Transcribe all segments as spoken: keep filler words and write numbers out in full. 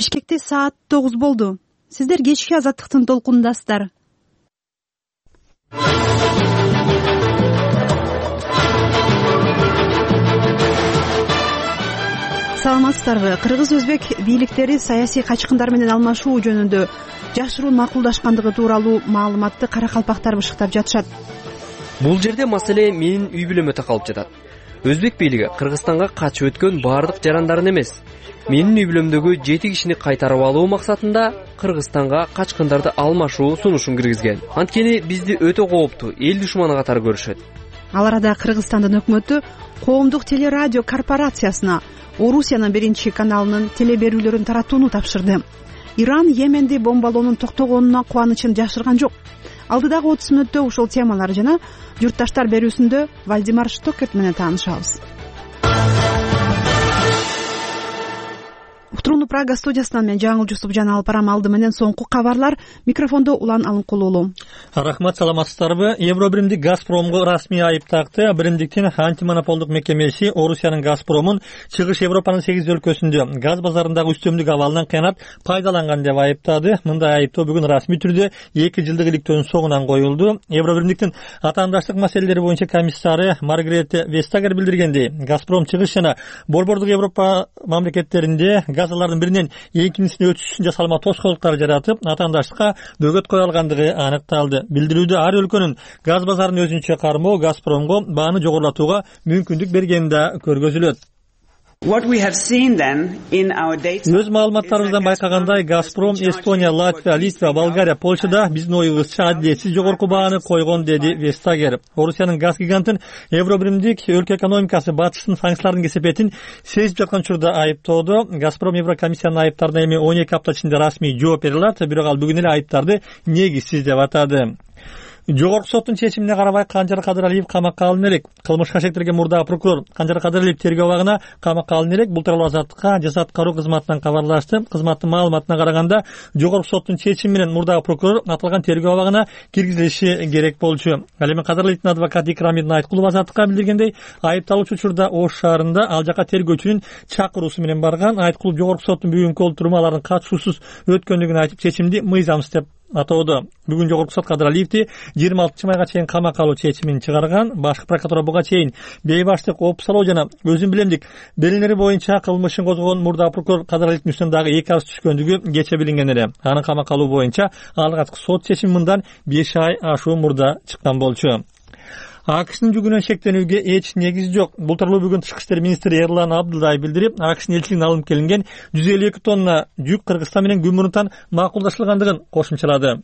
Бишкекте саат тогуз болду. Сиздер кечки азаттыктын толкунундасыздар. Саламатсыздарбы? Кыргыз өзбек бийликтери саясий качкындар менен алмашуу жөнүндө жашыруун макулдашкандыгы тууралуу маалыматты каракалпактар бышыктап жатышат. Бул жерде маселе менин үй бүлөмө такалып жатат. Өзбек бийлиги Кыргызстанга качып өткөн баардык жарандарын эмес, менин үй бүлөмдөгү жети кишини кайтарып алуу максатында Кыргызстанга качкындарды алмашуу сунушун киргизген. Анткени бизди өтө кооптуу эл душманы катары көрүшөт. Ал арада Кыргызстандын өкмөтү коомдук телерадио корпорациясына Орусиянын биринчи каналынын телеберүүлөрүн таратууну тапшырды. Иран Йеменди бомбалоонун токтогонуна кубанычын жашырган жок. Алдыдагы отуз мүнөттө ушул темалар жана журтташтар берүүсүндө Вальдимар Штокерт менен таанышабыз. Уктурууну Прага студиясынан мен Жаңыл Жусупжан алып барам. Алды менен соңку кабарлар. Микрофондо Улан Алынкулуулу. Рахмат, саламатсыздарбы? Евробиримдик Газпромго расмий айып такты. Биримдиктин антимонополдук мекемеси Орусиянын Газпромун Чыгыш Европанын сегиз өлкөсүндө газ базарындагы үстөмдүк абалынан кыянат пайдаланган деп айыптады. Мындай айыптоо бүгүн расмий түрдө эки жылдык иликтөөнүн соңунан коюлду. Евробиримдиктин атаандаштык маселелери боюнча комиссары Маргарета Вестагер билдиргендей, Газпром чыгыш жана борбордук Европа мамлекеттеринде газалардын биринен экинчисине өтүш үчүн жасалма тоскоолдуктар жаратып, атаандаштыкка бөгөт кое алгандыгы аныкталды. Билдирүүдө ар өлкөнүн газ базарын өзүнчө кармоо Газпромго бааны жогорулатууга мүмкүндүк бергени да көргөзүлөт. Өз маалыматтарыбыздан байкагандай, Газпром Эстония, Латвия, Литва, Болгария, Польшада биздин оюбузча адилетсиз жогорку бааны койгон, деди Вестагер. Орусиянын газ гигантын Евробиримдик өлкө экономикасы батыштын санкциялардын кесепетин сезип жаткан учурда айыптоодо. Газпром Еврокомиссиянын айыптарына эми он эки апта ичинде расмий жооп бере алат, бирок ал бүгүн эле айыптарды негизсиз деп атады. Жогорку соттун чечимине карабай Канжар Кадыралиев камакка алына элек. Кылмышка шектелген мурдагы прокурор Канжар Кадыралиев тергөө абагына камакка алына элек. Бул тууралуу Азаттыкка жаза аткаруу кызматынан кабарлашты. Кызматтын маалыматына караганда, жогорку соттун чечими менен мурдагы прокурор аталган тергөө абагына киргизилиши керек болчу. Ал эми Кадыралиевдин адвокаты Икрамидин Айткулова Азаттыкка билдиргендей, айыпталуучу учурда Ош шаарында ал жака тергөөчүнүн чакыруусу менен барган. Айткулов жогорку соттун бүгүнкү олтуруму алардын катышуусуз өткөндүгүн айтып, чечимди мыйзамсыз деп атоодо. Бүгүн жогорку сот Кадыралиевди жыйырма алтынчы майга чейин камакка алуу чечимин чыгарган. Башкы прокуратура буга чейин бейбаштык, опусалоо жана өзүн билемдик белгилери боюнча кылмышын козгогон мурдагы прокурор Кадыралиевдин үстүнөн дагы эки арыз түшкөндүгү кече билинген эле. Анын камакка алуу боюнча алгачкы сот чечими мындан беш ай ашуу мурда чыккан болчу. АКШнын жүгүнөн шектенүүгө эч негиз жок. Бул тууралуу бүгүн Тышкы иштер министри Эрлан Абдылдай билдирип, АКШнын элчилигине алынып келинген жүз элүү эки тонна жүк Кыргызстан менен күн макулдашылгандыгын кошумчалады.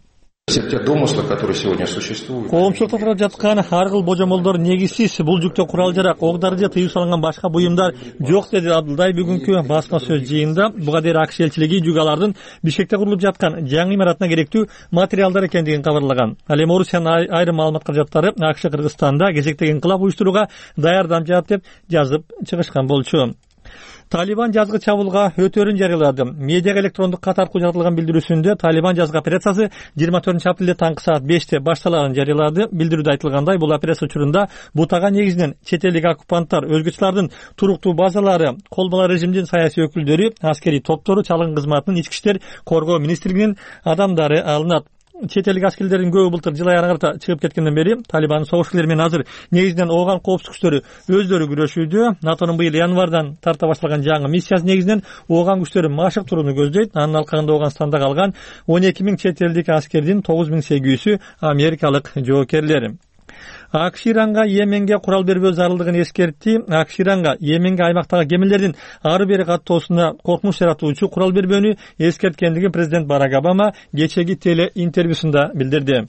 Коомчулукта тарап жаткан ар кыл божомолдор негизсиз. Бул жүктө курал жарак, ок дары же тыюу салынган башка буюмдар жок, деди Абдылдай бүгүнкү басма сөз жыйынында. Буга дейин АКШ элчилиги жүк алардын Бишкекте курулуп жаткан жаңы имаратына керектүү материалдар экендигин кабарлаган. Ал эми Орусиянын айрым маалымат каражаттары АКШ Кыргызстанда кезектеги инкылап уюштурууга даярдам жаат деп жазып чыгышкан болчу. Талибан жазгы чабуулга өтөрүн жарыялады. Медиага электрондук кат аркылуу жаратылган билдирүүсүндө Талибан жазгы операциясы жыйырма төртүнчү апрелде таңкы саат беште башталганын жарыялады. Билдирүүдө айтылгандай, бул операция учурунда бутага негизинен чет элдик оккупанттар, өзгөчөлөрдүн туруктуу базалары, колбала режимдин саясий өкүлдөрү, аскерий топтору, чалгын кызматынын, ички иштер, коргоо министрлигинин адамдары алынат. Чет элдик аскерлердин көбү былтыр жыл аягына карата чыгып кеткенден бери Талибандын согуш менен азыр негизинен ооган коопсуздук күчтөрү өздөрү күрөшүүдө. НАТОнун быйыл январдан тарта башталган жаңы миссиясы негизинен ооган күчтөрү машык турууну көздөйт. Анын алкагында Ооганстанда калган он эки миң чет элдик аскердин тогуз миң сегиз жүзү америкалык жоокерлер. АКШ Иранга Йеменге курал бербөө зарылдыгын эскертти. АКШ Иранга Йеменге аймактагы кемелердин ары бери каттоосуна коркунуч жаратуучу курал бербөөнү эскерткендигин президент Барак Обама кечеги теле интервьюсунда билдирди.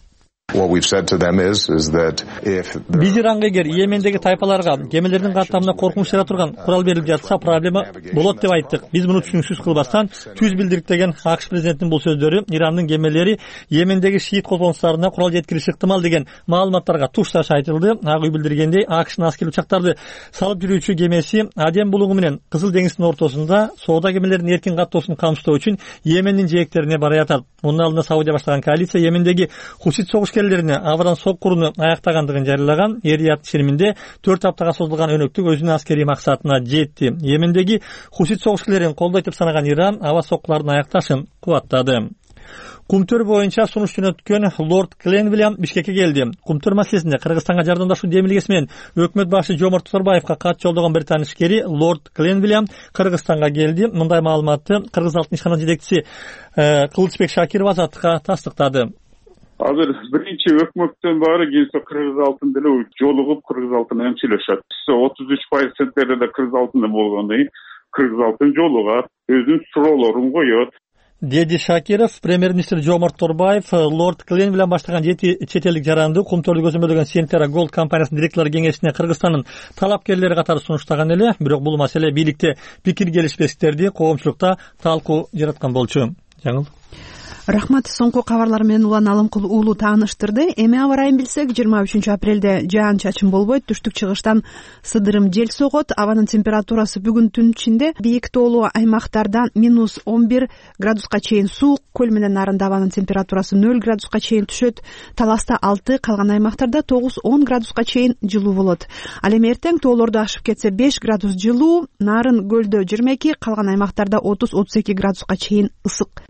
Биз Иранга эгер Йемендеги тайпаларга кемелердин каттамына коркунуч жарата турган курал берилип жатса, проблема болот деп айттык. Биз муну түшүнүксүз кылбастан түз билдирик деген АКШ президентинин бул сөздөрү Ирандын кемелери Йемендеги шиит козгонучтарына курал жеткириши ыктымал деген маалыматтарга тушташ айтылды. Ак үй билдиргендей, АКШнын аскери учактарды салып жүрүүчү кемеси Аден булугу менен Кызыл деңиздин ортосунда соода кемелеринин эркин каттоосун камсыздоо үчүн Йемендин жээктерине бара жатат. Мунун алдында Саудия баштаган коалиция Йемендеги Хусит согуш ишкерлерине абдан соккуруну аяктагандыгын жарыялаган. Эр-Рияд чениминде төрт аптага созулган өнөктүк өзүнүн аскерий максатына жетти. Йемендеги хусит согушчуларын колдойт деп санаган Иран аба соккулардын аякташын кубаттады. Кумтөр боюнча сунуш жөнөткөн лорд Кленвилям Бишкекке келди. Кумтөр маселесинде Кыргызстанга жардамдашуу демилгеси менен өкмөт башы Жомарт Тозорбаевга кат жолдогон британ ишкери лорд Кленвилям Кыргызстанга келди. Мындай маалыматты Кыргыз алтын ишкананын жетекчиси Кылычбек Шакиров Азаттыкка тастыктады. Азыр биринчи өкмөттөн баары келсе Кыргыз алтын деле жолугуп Кыргыз алтын менен сүйлөшөт. отуз үч пайыз центнерде Кыргыз алтыны болгондон кийин Кыргыз алтын жолугат, өзүнүн суроолорун коет. Деди Шакиров, премьер-министр Жомарт Торбаев, лорд Клен менен баштаган жети чет элдик жаранды Кумтөрдү көзөмөлдөгөн Сентера Голд компаниясынын директорлор кеңешине Кыргызстандын талапкерлери катары сунуштаган эле, бирок бул маселе бийликте пикир келишпестиктерди, коомчулукта талкуу жараткан болчу. Жаңыл. Рахмат, соңку кабарлар менен Улан Алымкул уулу тааныштырды. Эми аба ырайын билсек, жыйырма үчүнчү апрелде жаан чачын болбойт, түштүк чыгыштан сыдырым жел согот. Абанын температурасы бүгүн түн ичинде бийик тоолуу аймактардан минус он бир градуска чейин суук, көл менен нарында абанын температурасы нөл градуска чейин түшөт. Таласта алты, калган аймактарда тогуз он градуска чейин жылуу болот. Ал эми эртең тоолорду ашып кетсе беш градус жылуу, нарын көлдө жыйырма эки, калган аймактарда отуз отуз эки градуска чейин ысык.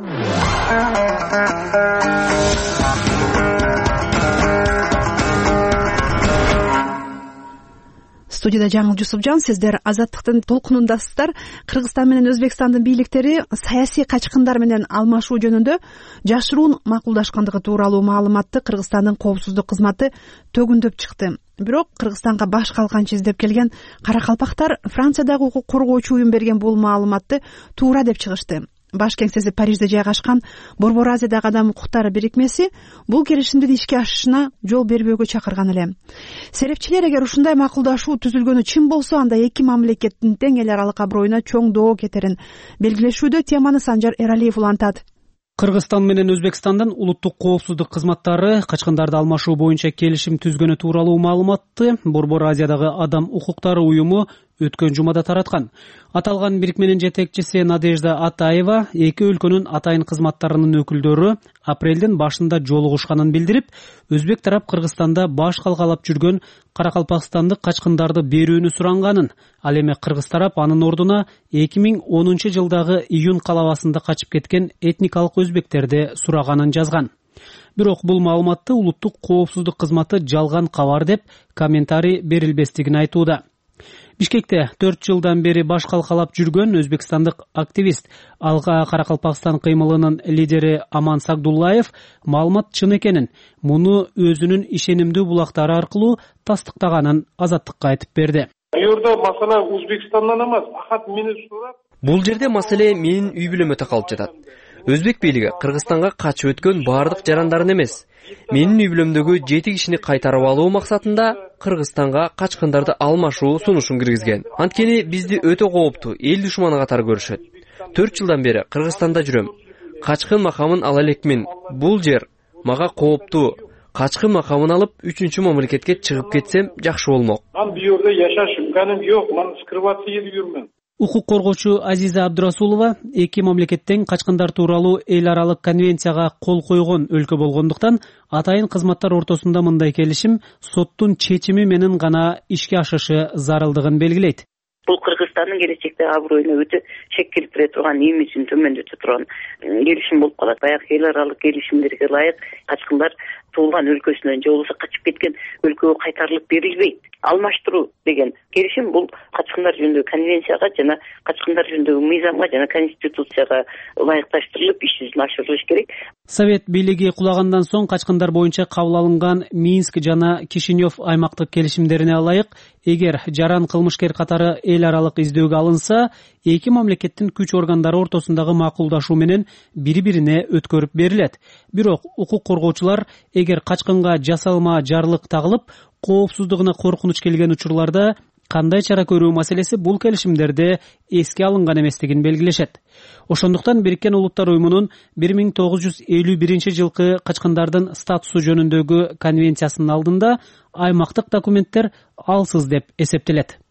Студияда Жаңыл Жусупжан, сиздер Азаттыктын толкунундасыздар. Кыргызстан менен Өзбекстандын бийликтери саясий качкындар менен алмашуу жөнүндө жашыруун макулдашкандыгы тууралуу маалыматты Кыргызстандын коопсуздук кызматы төгүндөп чыкты. Бирок Кыргызстанга баш калканчы издеп келген каракалпактар Франциядагы укук коргоочу уюм берген бул маалыматты туура деп чыгышты. Баш кеңсеси Парижде жайгашкан Борбор Азиядагы адам укуктары бирикмеси бул келишимдин ишке ашышына жол бербөөгө чакырган эле. Серепчилер эгер ушундай макулдашуу түзүлгөнү чын болсо, анда эки мамлекеттин тең эл аралык аброюна чоң доо кетерин белгилешүүдө. Теманы Санжар Эралиев улантат. Кыргызстан менен Өзбекстандын улуттук коопсуздук кызматтары качкындарды алмашуу боюнча келишим түзгөнү тууралуу маалыматты Борбор Азиядагы адам укуктары уюму өткөн жумада тараткан. Аталган бирикменин жетекчиси Надежда Атаева эки өлкөнүн атайын кызматтарынын өкүлдөрү апрелдин башында жолугушканын билдирип, Өзбек тарап Кыргызстанда баш калкалап жүргөн каракалпакстандык качкындарды берүүнү суранганын, ал эми Кыргыз тарап анын ордуна эки миң онунчу жылдагы июнь калабасында качып кеткен этникалык өзбектерди сураганын жазган. Бирок бул маалыматты улуттук коопсуздук кызматы жалган кабар деп комментарий берилбестигин айтууда. Бишкекте төрт жылдан бери баш калкалап жүргөн өзбекстандык активист Алга Каракалпакстан кыймылынын лидери Аман Сагдуллаев маалымат чын экенин, муну өзүнүн ишенимдүү булактары аркылуу тастыктаганын Азаттыкка айтып берди. Юрда масала Өзбекстандан эмес, акат мени сурап. Бул жерде маселе менин үй бүлөмө такалып жатат. Өзбек бийлиги Кыргызстанга качып өткөн баардык жарандарын эмес, менин үй бүлөмдөгү жети кишини кайтарып алуу максатында Кыргызстанга качкындарды алмашуу сунушун киргизген. Анткени бизди өтө кооптуу эл душманы катары көрүшөт. төрт жылдан бери Кыргызстанда жүрөм. Качкын макамын ала элекмин. Бул жер мага кооптуу. Качкын макамын алып үчүнчү мамлекетке чыгып кетсем жакшы болмок. Мен бу жерде жашаш имканым жок, мен скрываться этип жүрмүн. Укук коргоочу Азиза Абдурасулова эки мамлекеттен качкындар тууралуу эл аралык конвенцияга кол койгон өлкө болгондуктан атайын кызматтар ортосунда мындай келишим соттун чечими менен гана ишке ашышы зарылдыгын белгилейт. Бул Кыргызстандын келечекте аброюна өтө шек келтире турган, имиджин төмөндөтө турган келишим болуп калат. Баягы эл аралык келишимдерге ылайык качкындар туулган өлкөсүнөн же болбосо качып кеткен өлкөгө кайтарылып берилбейт. Алмаштыруу деген келишим бул качкындар жөнүндөгү конвенцияга жана качкындар жөнүндөгү мыйзамга жана конституцияга ылайыкташтырылып иш жүзүнө ашырылыш керек. Совет бийлиги кулагандан соң качкындар боюнча кабыл алынган Минск жана Кишинев аймактык келишимдерине ылайык, эгер жаран кылмышкер катары эл аралык издөөгө алынса, эки мамлекеттин күч органдары ортосундагы макулдашуу менен бири-бирине өткөрүп берилет. Бирок укук коргоочулар эгер качкынга жасалма жарлык тагылып, коопсуздугуна коркунуч келген учурларда кандай чара көрүү маселеси бул келишимдерде эске алынган эместигин белгилешет. Ошондуктан Бириккен Улуттар уюмунун бир миң тогуз жүз элүү биринчи жылкы качкындардын статусу жөнүндөгү конвенциясынын алдында аймактык документтер алсыз деп эсептелет.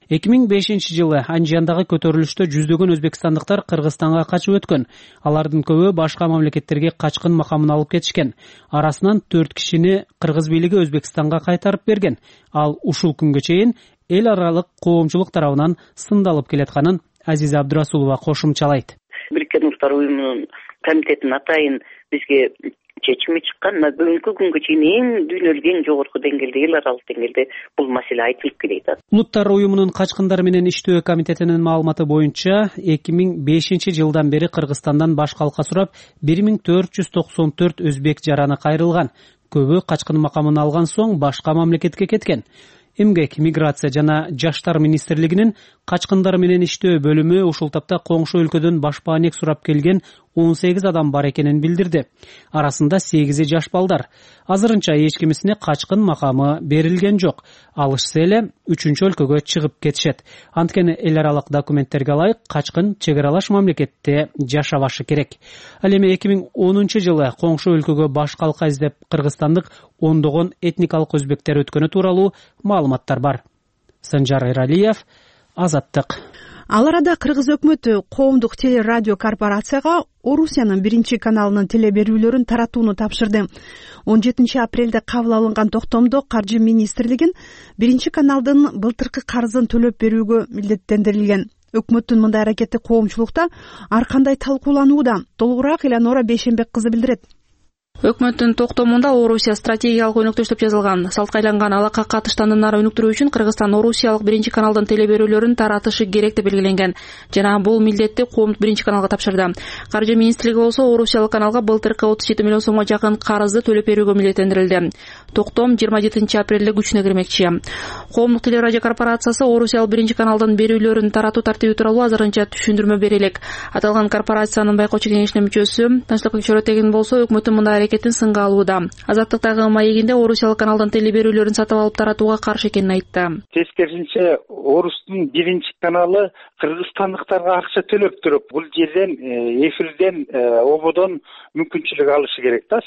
эки миң бешинчи жылы Анжиандагы көтөрүлүштө жүздөгөн өзбекстандыктар Кыргызстанга качып өткөн. Алардын көбү башка мамлекеттерге качкын макамын алып кетишкен. Арасынан төрт кишини кыргыз бийлиги Өзбекстанга кайтарып берген. Ал ушул күнгө чейин эл аралык коомчулук тарабынан сындалып келатканын Азиза Абдурасулова кошумчалайт. Бириккен Улуттар уюмунун комитетинин атайын бизге чечими чыккан. Бүгүнкү күнгө чейин эң дүйнөлүк эң жогорку деңгээлде, эл аралык деңгээлде бул маселе айтылып келет. Улуттар уюмунун качкындар менен иштөө комитетинин маалыматы боюнча эки миң бешинчи жылдан бери Кыргызстандан баш калка сурап бир миң төрт жүз токсон төрт өзбек жараны кайрылган. Көбү качкын макамын алган соң башка мамлекетке кеткен. Эмгек, миграция жана жаштар министрлигинин качкындар менен иштөө бөлүмү ушул тапта коңшу өлкөдөн башпаанек сурап келген он сегиз адам бар экенин билдирди. Арасында сегизи жаш балдар. Азырынча эч кимисине качкын макамы берилген жок. Алышса эле үчүнчү өлкөгө чыгып кетишет. Анткени эл аралык документтерге ылайык качкын чек аралаш мамлекетте жашабашы керек. Ал эми эки миң онунчу жылы коңшу өлкөгө баш калка издеп кыргызстандык ондогон этникалык өзбектер өткөнү тууралуу маалыматтар бар. Санжар Эралиев, Азаттык. Ал арада Кыргыз өкмөтү коомдук телерадио корпорацияга Орусиянын биринчи каналынын телеберүүлөрүн таратууну тапшырды. он жетинчи апрелде кабыл алынган токтомдо Каржы министрлигин биринчи каналдын былтыркы карызын төлөп берүүгө милдеттендирилген. Өкмөттүн мындай аракети коомчулукта ар кандай талкууланууда. Толугураак Элеонора Бейшенбек кызы билдирет. Өкмөттүн токтомунда Орусия стратегиялык өнөктөштүк жазылган. Салткайланган алака катыштарын нары өнүктүрүү үчүн Кыргызстан Орусиялык биринчи каналдын телеберүүлөрүн таратышы керек деп белгиленген. Жана бул милдетти коомдук биринчи каналга тапшырды. Каржы министрлиги болсо Орусиялык каналга былтыркы отуз жети миллион сомго жакын карызды төлөп берүүгө милдеттендирилди. Токтом жыйырма жетинчи апрелде күчүнө кирмекчи. Коомдук телерадио корпорациясы Орусиялык биринчи каналдын берүүлөрүн таратуу тартиби тууралуу азырынча түшүндүрмө бере элек. Аталган корпорациянын байкоочу кеңешинин мүчөсү Тынчтык Чоротегин болсо өкмөттүн мындай аракетин сынга алууда. Азаттыктагы маегинде Орусиялык каналдын телеберүүлөрүн сатып алып таратууга каршы экенин айтты. Тескерисинче Орустун биринчи каналы кыргызстандыктарга акча төлөп туруп, бул жерден эфирден, ободон мүмкүнчүлүк алышы керек да.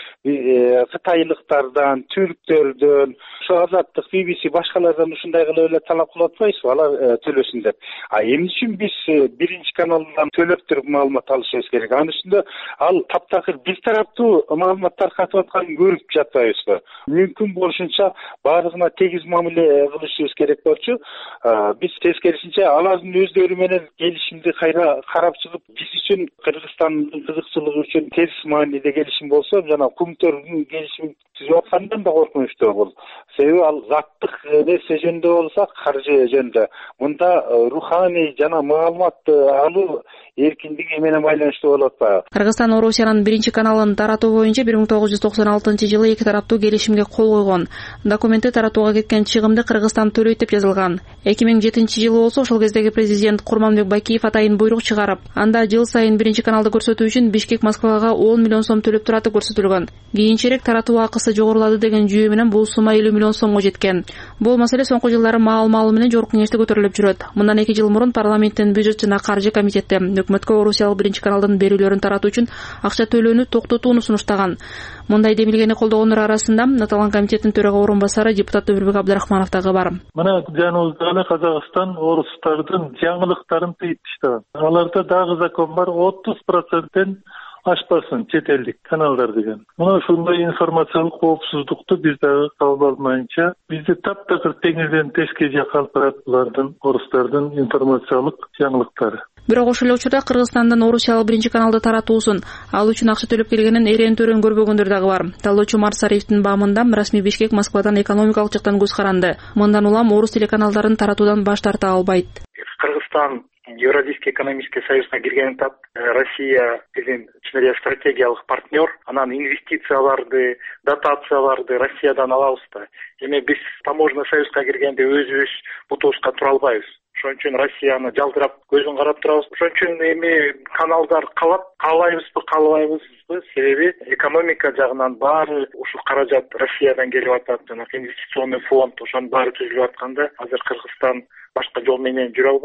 Себеби кытайлыктардан, түрктөрдөн, ошо Азаттык, би би си башкалардан ушундай кылып эле талап кылып атпайсызбы, алар төлөсүн деп. А эмне үчүн биз биринчи каналдан төлөп туруп маалымат алышыбыз керек? Анын үстүндө ал таптакыр бир тараптуу маалымат таркатып атканын көрүп жатпайбызбы? Мүмкүн болушунча баардыгына тегиз мамиле кылышыбыз керек болчу. Биз тескерисинче алардын өздөрү менен келишимди кайра карап чыгып, биз үчүн Кыргызстандын кызыкчылыгы үчүн терс мааниде келишим болсо, жана кумтөрдүн келишим түзүп аткандан да коркунучтуу бул. Себеби ал заттык нерсе жөнүндө болсо, каржы жөнүндө. Мында руханий жана маалымат алуу эркиндиги менен байланыштуу болуп атпайбы? Кыргызстан Орусиянын биринчи каналын таратуу боюнча бир миң тогуз жүз токсон алтынчы жылы эки тараптуу келишимге кол койгон. Документте таратууга кеткен чыгымды Кыргызстан төлөйт деп жазылган. эки миң жетинчи жылы болсо ошол кездеги президент Курманбек Бакиев атайын буйрук чыгарып, анда жыл сайын биринчи каналды көрсөтүү үчүн Бишкек Москвага он миллион сом төлөп тураты көрсөтүлгөн. Кийинчерээк таратуу акысы жогорулады деген жүйө менен бул сума элүү миллион сомго жеткен. Бул маселе соңку жылдары маал-маалы менен жогорку кеңеште көтөрүлүп жүрөт. Мындан эки жыл мурун парламенттин бюджет жана каржы комитети өкмөткө Орусиялык биринчи каналдын берүүлөрүн таратуу үчүн акча төлөөнү токтотууну сунуштаган. Мындай демилгени колдогондор арасында аталган комитеттин төрага орун басары депутат Өмүрбек Абдрахманов дагы бар. Мына жаныбызда эле Казакстан орустардын жаңылыктарын тыйып таштаган. Аларда дагы закон бар, отуз проценттен ашпасын чет элдик каналдар деген. Мына ушундай информациялык коопсуздукту биз дагы кабыл алмайынча, бизди таптакыр теңирден теске жакка алып барат булардын, орустардын информациялык жаңылыктары. Бирок ошол эле учурда Кыргызстандын Орусиялык биринчи каналды таратуу үчүн ал үчүн акча төлөп келгенин эрен төрөн көрбөгөндөр дагы бар. Талоочу Марсариевдин баамында расмий Бишкек Москвадан экономикалык жактан көз каранды. Мындан улам орус телеканалдарын таратуудан баш тарта албайт. Кыргызстан Евразийский экономический союзга кирген тап Россия биздин чын эле стратегиялык партнер, анан инвестицияларды, дотацияларды Россиядан алабыз да. Эми биз таможенный союзга киргенде өзүбүз бутубузга тура албайбыз. Ошон үчүн Россияны жалдырап көзүн карап турабыз. Ошон үчүн эми каналдар калат, каалайбызбы, каалабайбызбы? Себеби экономика жагынан баары ушул каражат Россиядан келип атат, жана инвестиционный фонд ошонун баары түзүлүп атканда азыр Кыргызстан башка жол менен жүрө албайт.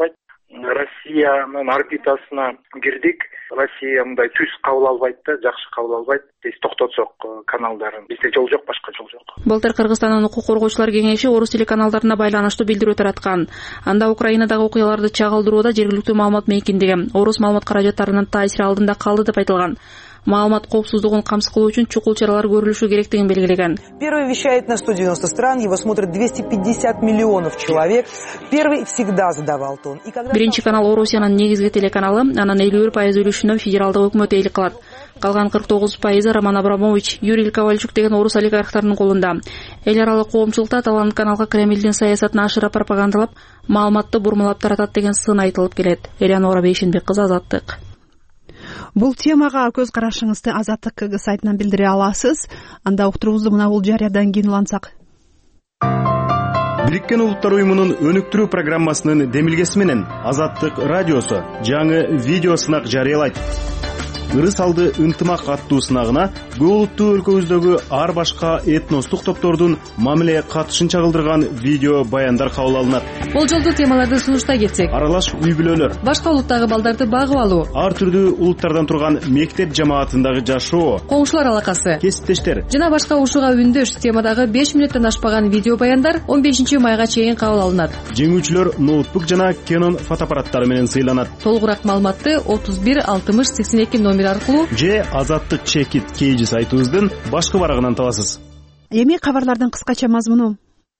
Россиянын орбитасына кирдик. Россия мындай түз кабыл албайт да, жакшы кабыл албайт. Биз токтотсок каналдарын, бизде жол жок, башка жол жок. Былтыр Кыргызстандын укук коргоочулар кеңеши орус телеканалдарына байланыштуу билдирүү тараткан. Анда Украинадагы окуяларды чагылдырууда жергиликтүү маалымат мейкиндиги орус маалымат каражаттарынын таасири алдында калды деп айтылган. Маалымат коопсуздугун камсыз кылуу үчүн чукул чаралар көрүлүшү керектигин белгилеген. Первый вещает на сто девяносто стран, его смотрят двести пятьдесят миллионов человек. Первый всегда задавал тон. Биринчи канал Орусиянын негизги телеканалы, анын элүү бир пайыз үлүшүнө федералдык өкмөт ээлик кылат. Калган кырк тогуз пайызы Роман Абрамович, Юрий Ковальчук деген орус олигархтарынын колунда. Эл аралык коомчулукта аталган каналга Кремлдин саясатын ашыра пропагандалап, маалыматты бурмалап таратат деген сын айтылып келет. Элеонора Бейшенбек кызы, Азаттык. Бул темага көз карашыңызды Азаттык КГ сайтынан билдире аласыз. Анда уктуруубузду мына бул жарыядан кийин улантсак. Бириккен Улуттар уюмунун өнүктүрүү программасынын демилгеси менен Азаттык радиосу жаңы видео сынак жарыялайт. Ырыс алды ынтымак аттуу сынагына көп улуттуу өлкөбүздөгү ар башка этностук топтордун мамиле катышын чагылдырган видео баяндар кабыл алынат. Болжолдуу темаларды сунуштай кетсек: аралаш үй бүлөлөр, башка улуттагы балдарды багып алуу, ар түрдүү улуттардан турган мектеп жамаатындагы жашоо, коңшулар алакасы, кесиптештер жана башка ушуга үндөш темадагы беш мүнөттөн ашпаган видео баяндар он бешинчи майга чейин кабыл алынат. Жеңүүчүлөр ноутбук жана Canon фотоаппараттары менен сыйланат. Толугураак маалыматты отуз бир алтымыш сексен эки номер аркылуу же Азаттык чекит кейжи сайтыбыздын башкы барагынан табасыз. Эми кабарлардын кыскача мазмуну.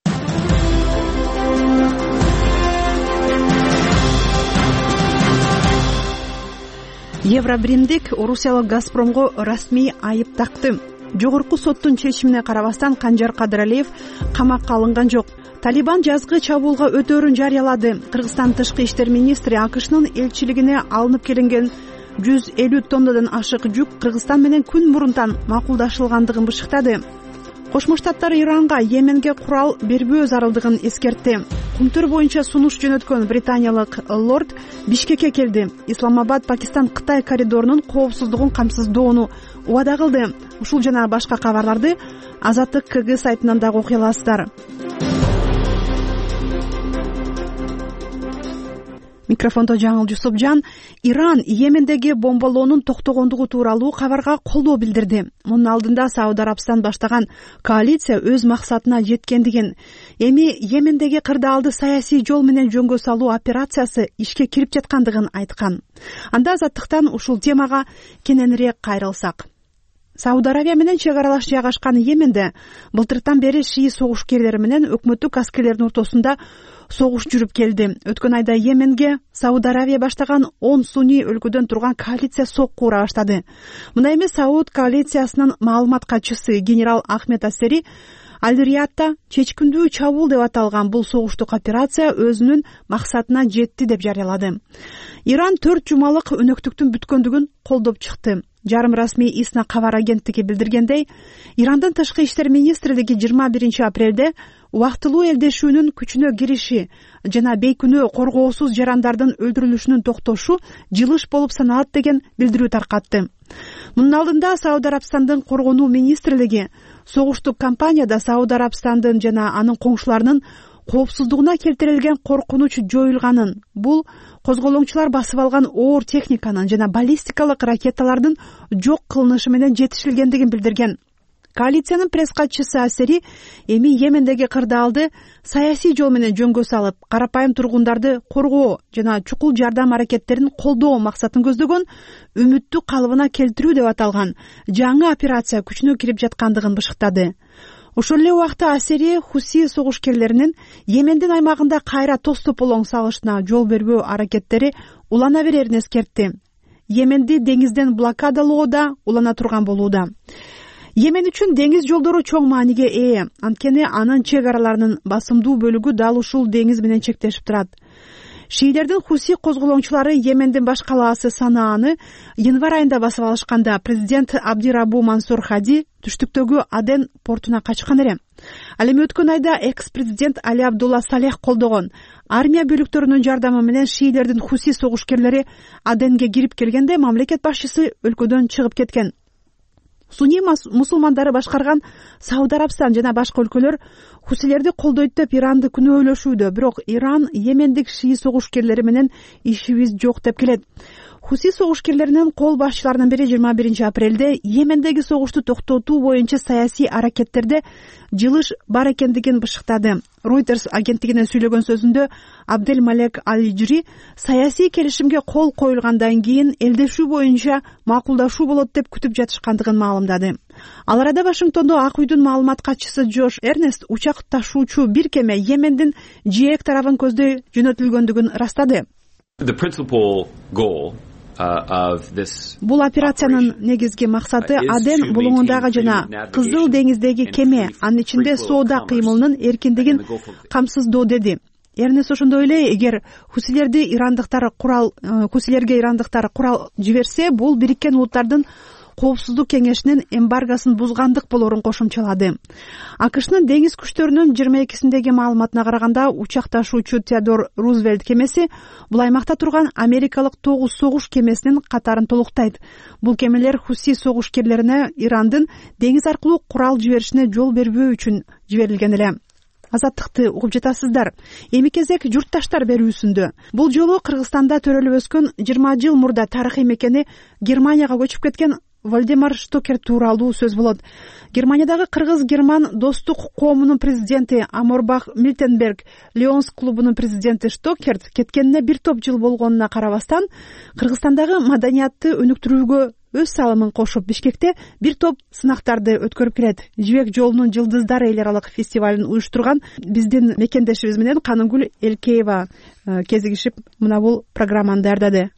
Евробримдик Орусиялык Газпромго расмий айып такты. Жогорку соттун чечимине карабастан Канжар Кадыралиев камакка алынган жок. Талибан жазгы чабуулга өтөөрүн жарыялады. Кыргызстан тышкы иштер министри АКШнын элчилигине алынып келинген жүз элүү тоннадан ашык жүк Кыргызстан менен күн мурунтан макулдашылгандыгын бышыктады. Кошмо Штаттар Иранга Йеменге курал бербөө зарылдыгын эскертти. Кумтөр боюнча сунуш жөнөткөн британиялык лорд Бишкекке келди. Исламабад Пакистан Кытай коридорунун коопсуздугун камсыздоону убада кылды. Ушул жана башка кабарларды Азаттык КГ сайтынан дагы окуй аласыздар. Микрофондо Жаңыл Жусупжан. Иран Йемендеги бомбалоонун токтогондугу тууралуу кабарга колдоо билдирди. Мунун алдында Сауд Арабстан баштаган коалиция өз максатына жеткендигин, эми Йемендеги кырдаалды саясий жол менен жөнгө салуу операциясы ишке кирип жаткандыгын айткан. Анда Азаттыктан ушул темага кененирээк кайрылсак. Сауд Арабия менен чек аралаш жайгашкан Йеменде былтыртан бери шии согушкерлери менен өкмөттүк аскерлердин ортосунда согуш жүрүп келди. Өткөн айда Йеменге Сауд Арабия баштаган он суний өлкөдөн турган коалиция сокку ура баштады. Мына эми Сауд коалициясынын маалымат катчысы генерал Ахмед Асери Аль-Риядта чечкиндүү чабуул деп аталган бул согуштук операция өзүнүн максатына жетти деп жарыялады. Иран төрт жумалык өнөктүктүн бүткөндүгүн колдоп чыкты. Жарым расмий ИСНА кабар агенттиги билдиргендей, Ирандын тышкы иштер министрлиги жыйырма биринчи апрелде убактылуу элдешүүнүн күчүнө кириши жана бейкүнөө коргоосуз жарандардын өлтүрүлүшүнүн токтошу жылыш болуп саналат деген билдирүү таркатты. Мунун алдында Сауд Арабстандын коргонуу министрлиги согуштук кампанияда Сауд Арабстандын жана анын коңшуларынын коопсуздугуна келтирилген коркунуч жоюлганын, бул козголоңчулар басып алган оор техниканын жана баллистикалык ракеталардын жок кылынышы менен жетишилгендигин билдирген. Коалициянын пресс катчысы Асери эми Йемендеги кырдаалды саясий жол менен жөнгө салып, карапайым тургундарды коргоо жана чукул жардам аракеттерин колдоо максатын көздөгөн үмүттү калыбына келтирүү деп аталган жаңы операция күчүнө кирип жаткандыгын бышыктады. Ошол эле убакта Асери Хуси согушкерлеринин Йемендин аймагында кайра тоз тополоң салышына жол бербөө аракеттери улана берерин эскертти. Йеменди деңизден блокадалоо да улана турган болууда. Йемен үчүн деңиз жолдору чоң мааниге ээ, анткени анын чек араларынын басымдуу бөлүгү дал ушул деңиз менен чектешип турат. Шиилердин Хуси козголоңчулары Йемендин баш калаасы Санааны январь айында басып алышканда президент Абдирабу Мансур Хади түштүктөгү Аден портуна качкан эле. Ал эми өткөн айда экс-президент Али Абдулла Салех колдогон армия бөлүктөрүнүн жардамы менен шиилердин Хуси согушкерлери Аденге кирип келгенде мамлекет башчысы өлкөдөн чыгып кеткен. Суни мусулмандары башкарган Сауд Арабстан жана башка өлкөлөр хусилерди колдойт деп Иранды күнөөлөшүүдө, бирок Иран Йемендик шии согушкерлери менен ишибиз жок деп келет. Хуси согушкерлеринин кол башчыларынын бири жыйырма биринчи апрелде Йемендеги согушту токтотуу боюнча саясий аракеттерде жылыш бар экендигин бышыктады. Reuters агенттигине сүйлөгөн сөзүндө Абдель Малек Аль-Ижри саясий келишимге кол коюлгандан кийин элдешүү боюнча макулдашуу болот деп күтүп жатышкандыгын маалымдады. Ал арада Вашингтондо Ак үйдүн маалымат катчысы Джош Эрнест учак ташуучу бир кеме Йемендин жээк тарабын көздөй жөнөтүлгөндүгүн растады. Бул операциянын негизги максаты Аден булуңундагы жана Кызыл деңиздеги кеме, анын ичинде соода кыймылынын эркиндигин камсыздоо деди. Эрнес ошондой эле, эгер хусилерди ирандыктар курал хусилерге ирандыктар курал жиберсе, бул Бириккен Улуттардын Коопсуздук кеңешинин эмбаргосын бузгандык болорун кошумчалады. АКШнын деңиз күчтөрүнүн жыйырма экисиндеги маалыматына караганда, учак ташуучу Теодор Рузвельт кемеси бул аймакта турган америкалык тогуз согуш кемесинин катарын толуктайт. Бул кемелер хуси согушкерлерине Ирандын деңиз аркылуу курал жиберишине жол бербөө үчүн жиберилген эле. Азаттыкты угуп жатасыздар. Эми кезек журтташтар берүүсүндө. Бул жолу Кыргызстанда төрөлүп өскөн жыйырма жыл мурда тарыхый мекени Германияга көчүп кеткен Вальдемар Штокер тууралуу сөз болот. Германиядагы кыргыз-герман достук коомунун президенти Аморбах Мильтенберг, Лионс клубунун президенти Штокер кеткенине бир топ жыл болгонуна карабастан, Кыргызстандагы маданиятты өнүктүрүүгө өз салымын кошуп, Бишкекте бир топ сынактарды өткөрүп келет. Жибек жолунун жылдыздары эл аралык фестивалын уюштурган биздин мекендешибиз менен Каныгүл Элкеева кезигишип мына бул программаны даярдады.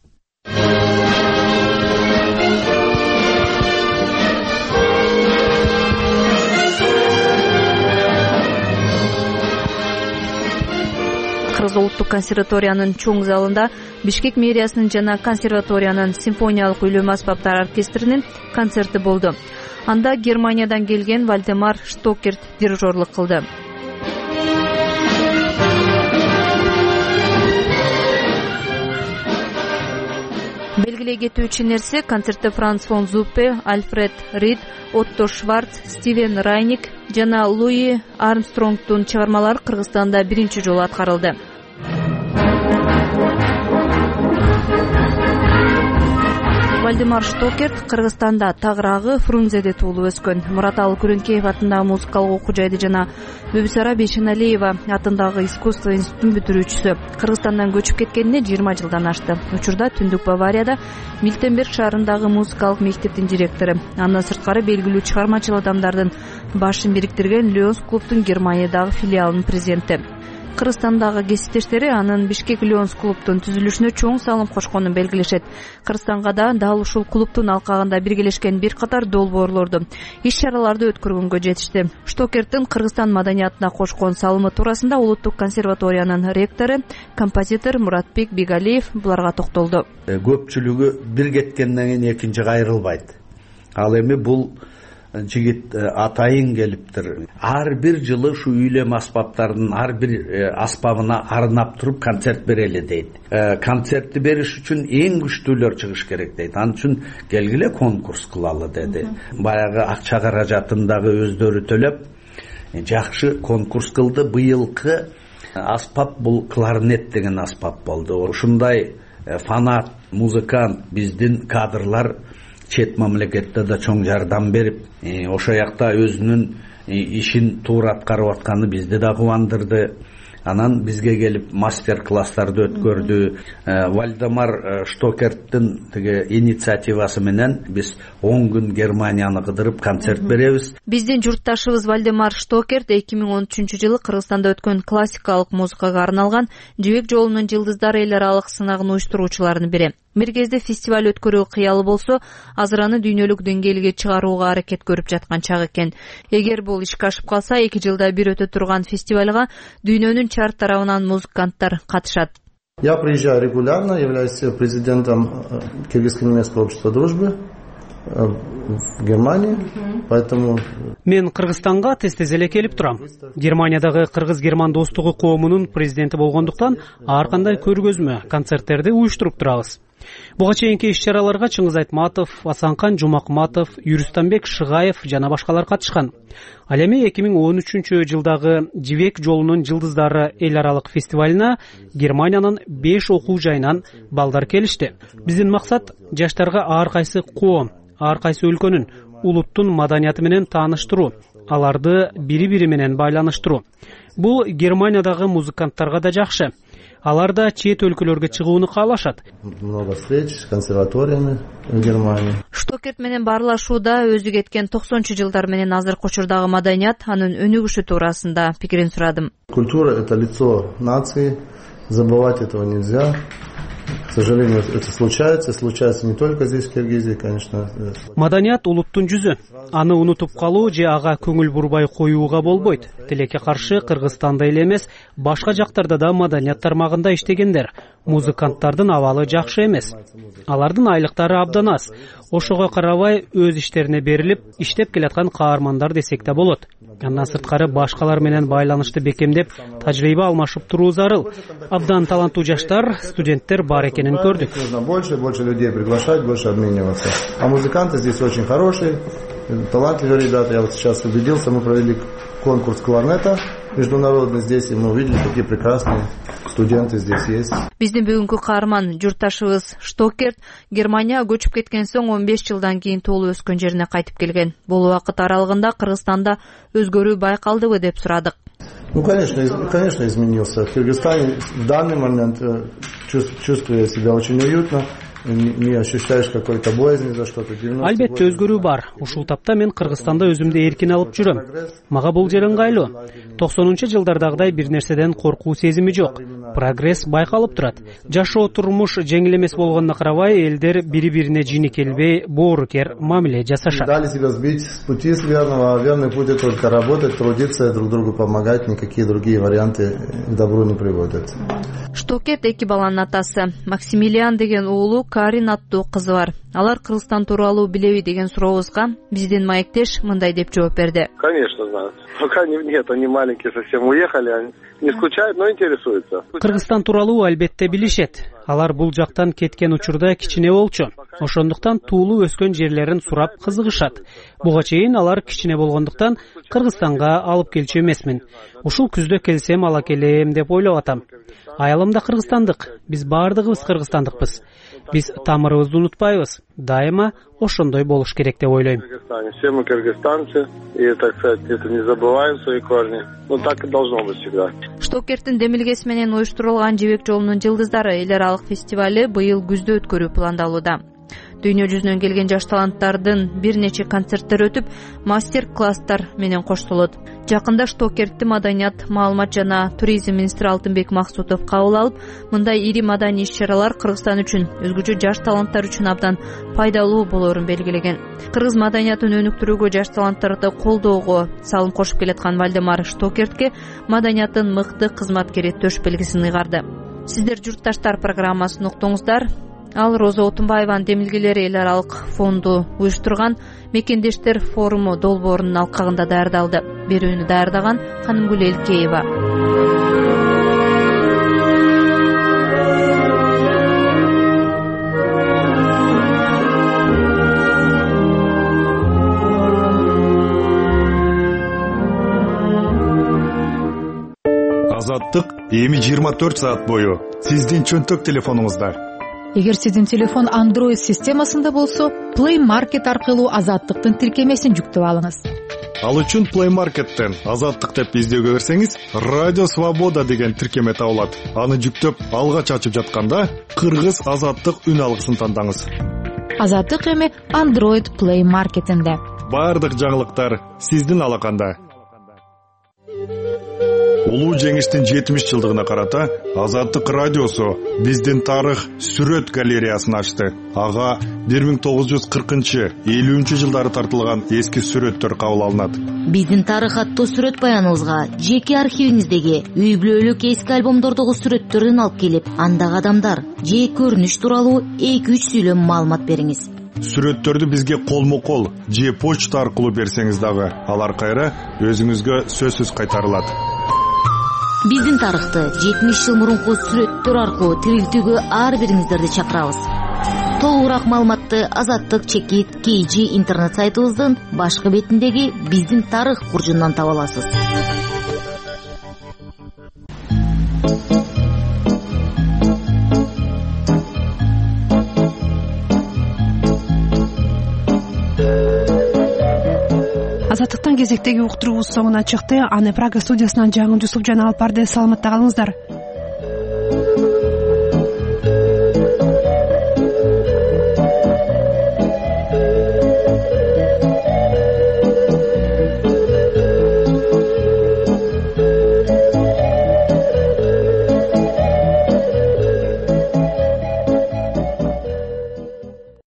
Кыргыз улуттук консерваториянын чоң залында Бишкек мэриясынын жана консерваториянын симфониялык үйлөмө аспаптар оркестринин концерти болду. Анда Германиядан келген Вальдемар Штокер дирижерлук кылды. Белгилей кетүүчү нерсе, концертте Франц фон Зуппе, Альфред Рид, Отто Шварц, Стивен Райник жана Луи Армстронгдун чыгармалары Кыргызстанда биринчи жолу аткарылды. Вальдемар Штокер Кыргызстанда Тагыраагы Фрунзеде туулуп өскөн. Мураталы Күрөнкеев атындагы музыкалык окуу жайды жана Бүбүсара Бейшеналиева атындагы искусство институтун бүтүрүүчүсү. Кыргызстандан көчүп кеткенине жыйырма жылдан ашты. Учурда Түндүк Баварияда Мильтенберг шаарындагы музыкалык мектептин директору. Андан сырткары белгилүү чыгармачыл адамдардын башын бириктирген Лионс клубдун Германиядагы филиалынын президенти. Кыргызстандагы кесиптештери анын Бишкек Лионс клубдун түзүлүшүнө чоң салым кошконун белгилешет. Кыргызстанга да дал ушул клубдун алкагында биргелешкен бир катар долбоорлорду, иш-чараларды өткөргөнгө жетишти. Штокердин Кыргызстан маданиятына кошкон салымы туурасында улуттук консерваториянын ректору, композитор Муратбек Бигалиев буларга токтолду. Көпчүлүгү бир кеткенден кийин экинчи кайрылбайт. Ал эми бул жигит атайын келиптир. Ар бир жылы ушу үйлөм аспаптарынын ар бир аспабына арнап туруп концерт берели дейт. Концертти бериш үчүн эң күчтүүлөр чыгыш керек дейт. Анын үчүн келгиле конкурс кылалы деди. Баягы акча каражатындагы өздөрү төлөп жакшы конкурс кылды. Быйылкы аспап бул кларнет деген аспап болду. Ушундай фанат, музыкант, биздин кадрлар чет мамлекетте да чоң жардам берип, ошо жакта өзүнүн ишин туура аткарып атканы бизди да кубандырды. Анан бизге келип мастер-класстарды өткөрдү. Вальдемар Штокердин тиги инициативасы менен биз он күн Германияны кыдырып концерт беребиз. Биздин журтташыбыз Вальдемар Штокер эки миң он үчүнчү жылы Кыргызстанда өткөн классикалык музыкага арналган Жибек жолунун жылдыздары эл аралык сынагын уюштуруучулардын бири. Бир кезде фестиваль өткөрүү кыялы болсо, азыр аны дүйнөлүк деңгээлге чыгарууга аракет көрүп жаткан чак экен. Эгер бул ишке ашып калса, эки жылда бир өтө турган фестивалга дүйнөнүн чарт тарабынан музыканттар катышат. Я приезжаю регулярно, являюсь президентом Кыргызско-немецкого общества дружбы в Германии, поэтому мен Кыргызстанга тез-тез эле келип турам. Германиядагы кыргыз-герман достугу коомунун президенти болгондуктан ар кандай көргөзмө, концерттерди уюштуруп турабыз. Буга чейинки иш-чараларга Чыңгыз Айтматов, Асанкан Жумакматов, Юрустамбек Шыгаев жана башкалар катышкан. Ал эми эки миң он үчүнчү жылдагы Жибек жолунун жылдыздары эл аралык фестивалына Германиянын беш окуу жайынан балдар келишти. Биздин максат жаштарга ар кайсы коом, ар кайсы өлкөнүн, улуттун маданияты менен тааныштыруу, аларды бири-бири менен байланыштыруу. Бул Германиядагы музыканттарга да жакшы. Алар да чет өлкөлөргө чыгууну каалашат. Много встреч с консерваториями в Германии. Штокерт менен баарлашууда өзү кеткен токсонунчу жылдар менен азыркы учурдагы маданият, анын өнүгүшү туурасында пикирин сурадым. Культура — это лицо нации, забывать этого нельзя. К сожалению, это случается, случается не только здесь, в Киргизии, конечно. Маданият улуттун жүзү. Аны унутуп калуу же ага көңүл бурбай коюуга болбойт. Тилекке каршы Кыргызстанда эле эмес, башка жактарда да маданият тармагында иштегендер. Музыканттардын абалы жакшы эмес. Алардын айлыктары абдан аз. Ошого карабай өз иштерине берилип, иштеп келаткан каармандар десек да болот. Андан сырткары башкалар менен байланышты бекемдеп, тажрыйба алмашып туруу зарыл. Абдан таланттуу жаштар, студенттер бар экенин көрдүк. Нужно больше, больше людей приглашать, больше обмениваться. А музыканты здесь очень хорошие, талантливые ребята. Я вот сейчас убедился, мы провели конкурс кларнета международный здесь, и мы увидели, какие прекрасные студенты здесь есть. Биздин бүгүнкү каарман журтташыбыз Штокерт Германия көчүп кеткен соң он беш жылдан кийин туулуп өскөн жерине кайтып келген. Бул убакыт аралыгында Кыргызстанда өзгөрүү байкалдыбы деп сурадык. Ну, конечно, конечно, изменился. В Кыргызстане в данный момент чувствую себя очень уютно. Не ощущаешь какой-то боязни за что-то. Албетте өзгөрүү бар. Ушул тапта мен Кыргызстанда өзүмдү эркин алып жүрөм. Мага бул жер ыңгайлуу. токсонунчу жылдардагыдай бир нерседен коркуу сезими жок. Прогресс байкалып турат. Жашоо турмуш жеңил эмес болгонуна карабай, элдер бири-бирине жини келбей, боорукер мамиле жасашат. Дали себя сбить с пути с верного, а верный путь — это только работать, трудиться, друг другу помогать, никакие другие варианты к добру не приводят. Штокерт эки баланын атасы. Максимилиан деген уулу, Карин аттуу кызы бар. Алар Кыргызстан тууралуу билеби деген сурообузга биздин маектеш мындай деп жооп берди. Конечно, знают. Пока нет, они маленькие совсем уехали, они не скучают, но интересуются. Кыргызстан тууралуу албетте билишет. Алар бул жактан кеткен учурда кичине болчу. Ошондуктан туулуу өскөн жерлерин сурап кызыгышат. Буга чейин алар кичине болгондуктан Кыргызстанга алып келчү эмесмин. Ушул күздө келсем ала келем деп ойлоп атам. Аялым да кыргызстандык. Биз баардыгыбыз кыргызстандыкпыз. Биз тамырыбызды унутпайбыз. Дайыма ошондой болуш керек деп ойлойм. Все мы кыргызстанцы, и, так сказать, это не забываем свои корни. Ну, так и должно быть всегда. Штокерттин демилгеси менен уюштурулган Жибек жолунун жылдыздары эл аралык фестивали быйыл күздө өткөрүү пландалууда. Дүйнө жүзүнөн келген жаш таланттардын бир нече концерттер өтүп, мастер-класстар менен коштолот. Жакында Штокертти маданият, маалымат жана туризм министри Алтынбек Максутов кабыл алып, мындай ири маданий иш-чаралар Кыргызстан үчүн, өзгөчө жаш таланттар үчүн абдан пайдалуу болоорун белгилеген. Кыргыз маданиятын өнүктүрүүгө, жаш таланттарды колдоого салым кошуп келаткан Вальдемар Штокертке маданияттын мыкты кызматкери төш белгисин ыйгарды. Сиздер журтташтар программасын уктуңуздар. Ал Роза Отунбаеванын демилгелери эл аралык фонду уюштурган Мекендештер форуму долбоорунун алкагында даярдалды. Берүүнү даярдаган Канымгүл Элкеева. Азаттык эми жыйырма төрт саат бою сиздин чөнтөк телефонуңузда. Эгер сиздин телефон Android системасында болсо, Play Market аркылуу Азаттыктын тиркемесин жүктөп алыңыз. Ал үчүн Play Market'тен Азаттык деп издөөгө берсеңиз, Радио Свобода деген тиркеме табылат. Аны жүктөп, алгач ачып жатканда Кыргыз Азаттык үн алгысын тандаңыз. Азаттык эми Android Play Market'инде. Бардык жаңылыктар сиздин алаканда. Улуу жеңиштин жетимиш жылдыгына карата Азаттык радиосу биздин тарых сүрөт галереясын ачты. Ага бир миң тогуз жүз кыркынчы элүүнчү жылдары тартылган эски сүрөттөр кабыл алынат. Биздин тарых аттуу сүрөт баяныбызга жеке архивиңиздеги үй бүлөлүк эски альбомдордогу сүрөттөрдөн алып келип, андагы адамдар же көрүнүш тууралуу эки үч сүйлөм маалымат бериңиз. Сүрөттөрдү бизге колмо-кол же почта аркылуу берсеңиз дагы, алар кайра өзүңүзгө сөзсүз кайтарылат. Биздин тарыхты жетимиш жыл мурунку сүрөттөр аркылуу тирилтүүгө ар бириңиздерди чакырабыз. толугураак маалыматты Азаттык чекит кей жи интернет сайтыбыздын башкы бетиндеги биздин тарых бурчунан таба аласыз. Азаттыктан кезектеги уктуруубуз соңуна чыкты. Аны Прага студиясынан жаңы Жусупжан алып барды. Саламатта калыңыздар.